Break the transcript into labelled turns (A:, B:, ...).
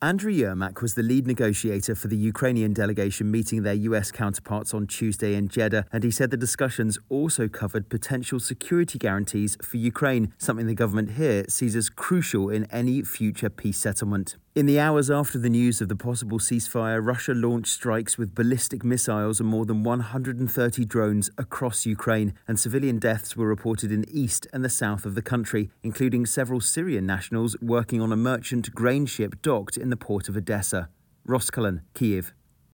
A: Andrew Yermak was the lead negotiator for the Ukrainian delegation meeting their US counterparts on Tuesday in Jeddah, and he said the discussions also covered potential security guarantees for Ukraine, something the government here sees as crucial in any future peace settlement. In the hours after the news of the possible ceasefire, Russia launched strikes with ballistic missiles and more than 130 drones across Ukraine, and civilian deaths were reported in the east and the south of the country, including several Syrian nationals working on a merchant grain ship docked in the port of Odessa. Ross Cullen, Kyiv.